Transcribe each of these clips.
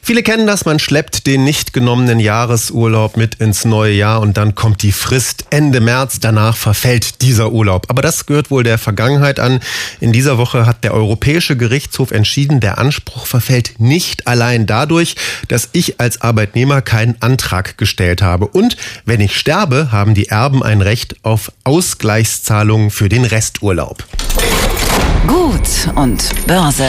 Viele kennen das, man schleppt den nicht genommenen Jahresurlaub mit ins neue Jahr und dann kommt die Frist Ende März, danach verfällt dieser Urlaub. Aber das gehört wohl der Vergangenheit an. In dieser Woche hat der Europäische Gerichtshof entschieden, der Anspruch verfällt nicht allein dadurch, dass ich als Arbeitnehmer keinen Antrag gestellt habe. Und wenn ich sterbe, haben die Erben ein Recht auf Ausgleichszahlungen für den Resturlaub. Gut und Börse.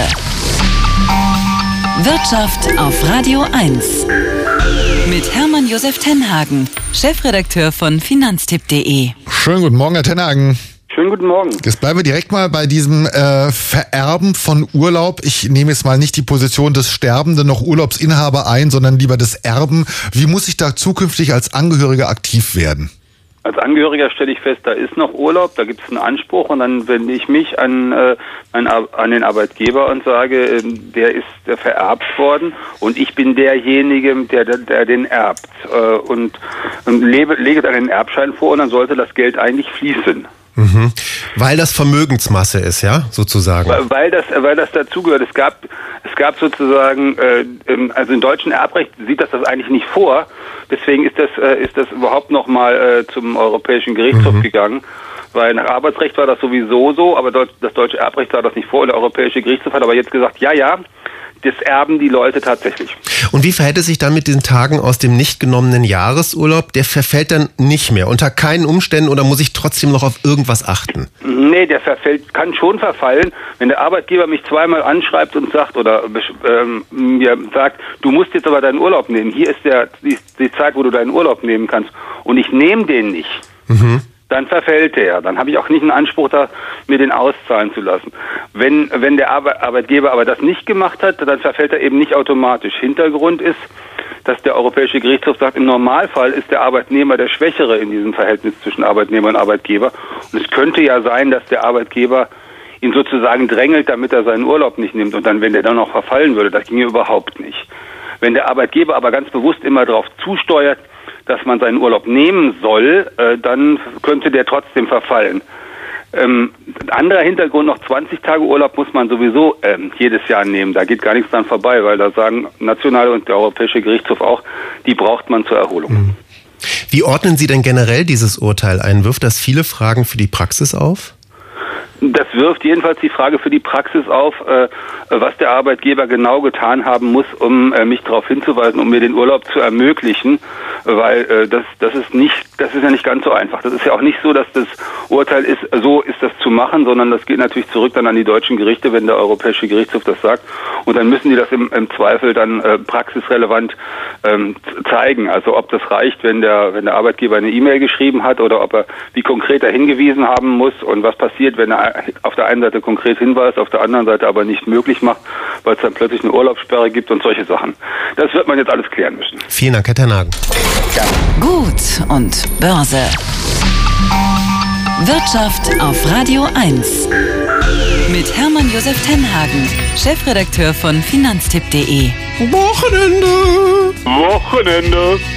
Wirtschaft auf Radio 1 mit Hermann Josef Tenhagen, Chefredakteur von Finanztipp.de. Schönen guten Morgen, Herr Tenhagen. Schönen guten Morgen. Jetzt bleiben wir direkt mal bei diesem Vererben von Urlaub. Ich nehme jetzt mal nicht die Position des Sterbenden noch Urlaubsinhaber ein, sondern lieber des Erben. Wie muss ich da zukünftig als Angehöriger aktiv werden? Als Angehöriger stelle ich fest, da ist noch Urlaub, da gibt es einen Anspruch und dann wende ich mich an den Arbeitgeber und sage, der vererbt worden und ich bin derjenige, der den erbt und lege dann den Erbschein vor und dann sollte das Geld eigentlich fließen. Mhm. Weil das Vermögensmasse ist, ja, sozusagen. Weil das dazugehört. Es gab sozusagen, also im deutschen Erbrecht sieht das eigentlich nicht vor. Deswegen ist das überhaupt nochmal zum Europäischen Gerichtshof gegangen. Weil nach Arbeitsrecht war das sowieso so, aber das deutsche Erbrecht sah das nicht vor. Und der Europäische Gerichtshof hat aber jetzt gesagt, ja, das erben die Leute tatsächlich. Und wie verhält es sich dann mit den Tagen aus dem nicht genommenen Jahresurlaub? Der verfällt dann nicht mehr, unter keinen Umständen, oder muss ich trotzdem noch auf irgendwas achten? Nee, der kann schon verfallen, wenn der Arbeitgeber mich zweimal anschreibt und sagt mir sagt, du musst jetzt aber deinen Urlaub nehmen. Hier ist die Zeit, wo du deinen Urlaub nehmen kannst. Und ich nehme den nicht. Mhm. Dann verfällt der. Dann habe ich auch nicht einen Anspruch, mir den auszahlen zu lassen. Wenn der Arbeitgeber aber das nicht gemacht hat, dann verfällt er eben nicht automatisch. Hintergrund ist, dass der Europäische Gerichtshof sagt, im Normalfall ist der Arbeitnehmer der Schwächere in diesem Verhältnis zwischen Arbeitnehmer und Arbeitgeber. Und es könnte ja sein, dass der Arbeitgeber ihn sozusagen drängelt, damit er seinen Urlaub nicht nimmt. Und dann, wenn der dann noch verfallen würde, das ginge überhaupt nicht. Wenn der Arbeitgeber aber ganz bewusst immer darauf zusteuert, dass man seinen Urlaub nehmen soll, dann könnte der trotzdem verfallen. Anderer Hintergrund, noch 20 Tage Urlaub muss man sowieso jedes Jahr nehmen. Da geht gar nichts dran vorbei, weil da sagen National und der Europäische Gerichtshof auch, die braucht man zur Erholung. Wie ordnen Sie denn generell dieses Urteil ein? Wirft das viele Fragen für die Praxis auf? Das wirft jedenfalls die Frage für die Praxis auf, was der Arbeitgeber genau getan haben muss, um mich darauf hinzuweisen, um mir den Urlaub zu ermöglichen, weil das ist ja nicht ganz so einfach. Das ist ja auch nicht so, dass das Urteil ist, so ist das zu machen, sondern das geht natürlich zurück dann an die deutschen Gerichte, wenn der Europäische Gerichtshof das sagt, und dann müssen die das im Zweifel dann praxisrelevant zeigen. Also ob das reicht, wenn der Arbeitgeber eine E-Mail geschrieben hat oder ob er wie konkret er hingewiesen haben muss und was passiert, wenn er auf der einen Seite konkret hinweist, auf der anderen Seite aber nicht möglich macht, weil es dann plötzlich eine Urlaubssperre gibt und solche Sachen. Das wird man jetzt alles klären müssen. Vielen Dank, Herr Tenhagen. Gerne. Gut und Börse. Wirtschaft auf Radio 1 mit Hermann Josef Tenhagen, Chefredakteur von Finanztipp.de. Wochenende.